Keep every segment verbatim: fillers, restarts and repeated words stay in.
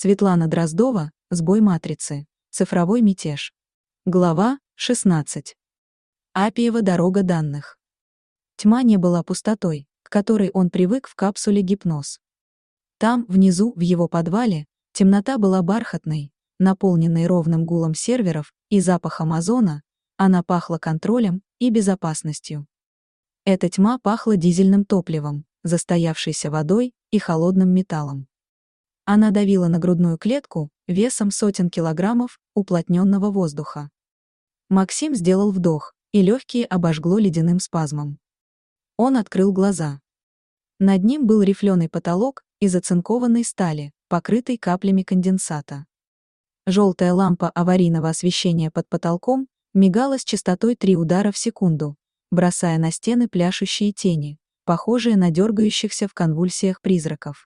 Светлана Дроздова, «Сбой матрицы. Цифровой мятеж». Глава шестнадцать. Аппиева дорога данных. Тьма не была пустотой, к которой он привык в капсуле «Гипноз». Там, внизу, в его подвале, темнота была бархатной, наполненной ровным гулом серверов и запахом озона, она пахла контролем и безопасностью. Эта тьма пахла дизельным топливом, застоявшейся водой и холодным металлом. Она давила на грудную клетку весом сотен килограммов уплотненного воздуха. Максим сделал вдох, и легкие обожгло ледяным спазмом. Он открыл глаза. Над ним был рифленый потолок из оцинкованной стали, покрытый каплями конденсата. Желтая лампа аварийного освещения под потолком мигала с частотой три удара в секунду, бросая на стены пляшущие тени, похожие на дергающихся в конвульсиях призраков.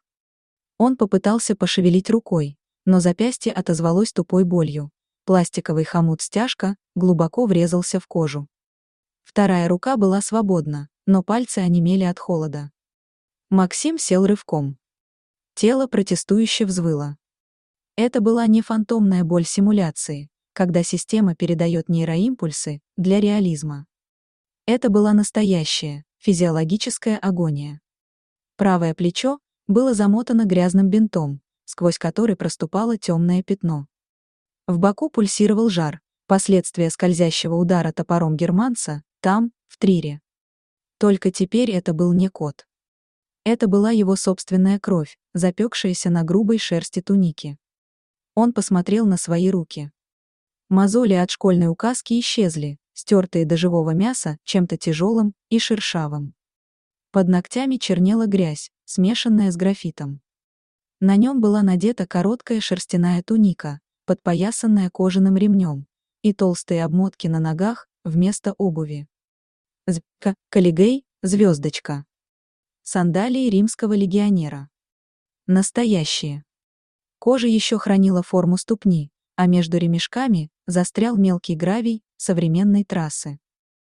Он попытался пошевелить рукой, но запястье отозвалось тупой болью. Пластиковый хомут-стяжка глубоко врезался в кожу. Вторая рука была свободна, но пальцы онемели от холода. Максим сел рывком. Тело протестующе взвыло. Это была не фантомная боль симуляции, когда система передает нейроимпульсы для реализма. Это была настоящая, физиологическая агония. Правое плечо было замотано грязным бинтом, сквозь который проступало темное пятно. В боку пульсировал жар, последствия скользящего удара топором германца, там, в Трире. Только теперь это был не кот. Это была его собственная кровь, запекшаяся на грубой шерсти туники. Он посмотрел на свои руки. Мозоли от школьной указки исчезли, стертые до живого мяса чем-то тяжелым и шершавым. Под ногтями чернела грязь, смешанная с графитом. На нем была надета короткая шерстяная туника, подпоясанная кожаным ремнем, и толстые обмотки на ногах вместо обуви. З-ка, Калигей, звездочка. Сандалии римского легионера. Настоящие. Кожа еще хранила форму ступни, а между ремешками застрял мелкий гравий современной трассы.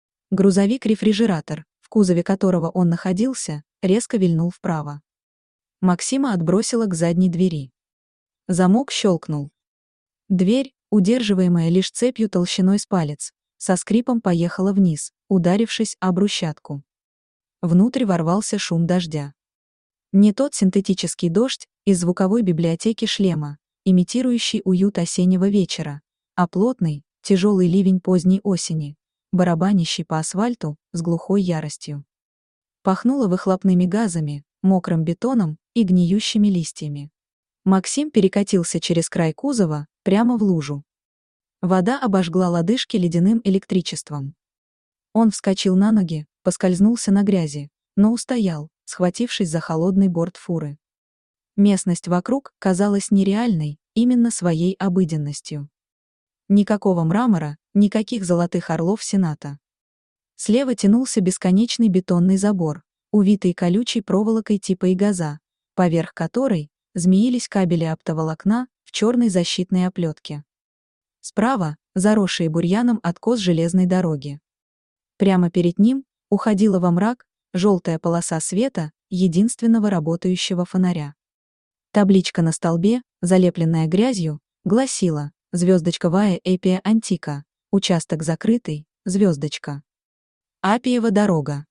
Грузовик-рефрижератор, в кузове которого он находился, резко вильнул вправо. Максима отбросило к задней двери. Замок щелкнул. Дверь, удерживаемая лишь цепью толщиной с палец, со скрипом поехала вниз, ударившись об брусчатку. Внутрь ворвался шум дождя. Не тот синтетический дождь из звуковой библиотеки шлема, имитирующий уют осеннего вечера, а плотный, тяжелый ливень поздней осени, барабанящий по асфальту с глухой яростью. Пахнуло выхлопными газами, мокрым бетоном и гниющими листьями. Максим перекатился через край кузова, прямо в лужу. Вода обожгла лодыжки ледяным электричеством. Он вскочил на ноги, поскользнулся на грязи, но устоял, схватившись за холодный борт фуры. Местность вокруг казалась нереальной, именно своей обыденностью. Никакого мрамора, никаких золотых орлов Сената. Слева тянулся бесконечный бетонный забор, увитый колючей проволокой типа игаза, поверх которой змеились кабели оптоволокна в черной защитной оплетке. Справа — заросшие бурьяном откос железной дороги. Прямо перед ним уходила во мрак желтая полоса света единственного работающего фонаря. Табличка на столбе, залепленная грязью, гласила: «Звездочка Вая Эпия Антика, участок закрытый, звездочка». Аппиева дорога.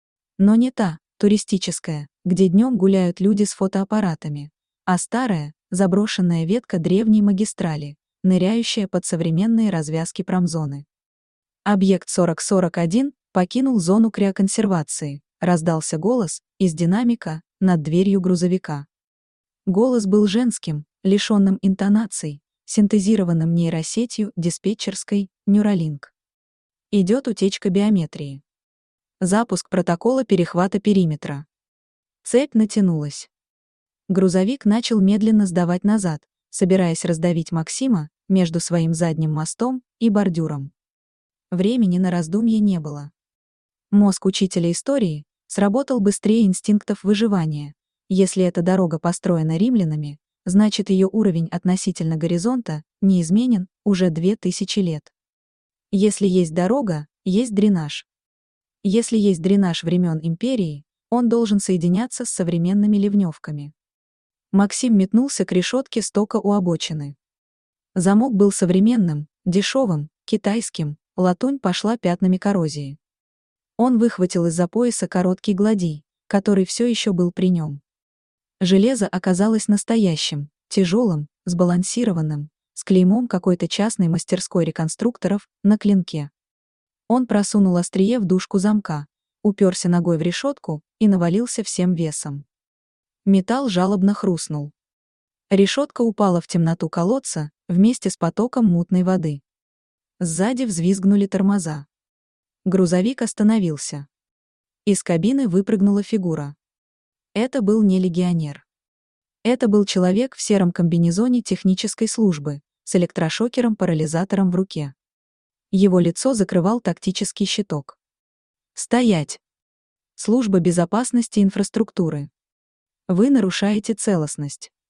Но не та, туристическая, где днем гуляют люди с фотоаппаратами, а старая, заброшенная ветка древней магистрали, ныряющая под современные развязки промзоны. Объект сорок сорок один покинул зону криоконсервации, раздался голос из динамика над дверью грузовика. Голос был женским, лишенным интонаций, синтезированным нейросетью диспетчерской Neuralink. Идет утечка биометрии. Запуск протокола перехвата периметра. Цепь натянулась. Грузовик начал медленно сдавать назад, собираясь раздавить Максима между своим задним мостом и бордюром. Времени на раздумье не было. Мозг учителя истории сработал быстрее инстинктов выживания. Если эта дорога построена римлянами, значит ее уровень относительно горизонта не изменен уже две тысячи лет. Если есть дорога, есть дренаж. Если есть дренаж времен империи, он должен соединяться с современными ливневками. Максим метнулся к решетке стока у обочины. Замок был современным, дешевым, китайским, латунь пошла пятнами коррозии. Он выхватил из-за пояса короткий гладий, который все еще был при нем. Железо оказалось настоящим, тяжелым, сбалансированным, с клеймом какой-то частной мастерской реконструкторов на клинке. Он просунул острие в дужку замка, уперся ногой в решетку и навалился всем весом. Металл жалобно хрустнул. Решетка упала в темноту колодца вместе с потоком мутной воды. Сзади взвизгнули тормоза. Грузовик остановился. Из кабины выпрыгнула фигура. Это был не легионер. Это был человек в сером комбинезоне технической службы, с электрошокером-парализатором в руке. Его лицо закрывал тактический щиток. «Стоять! Служба безопасности инфраструктуры. Вы нарушаете целостность.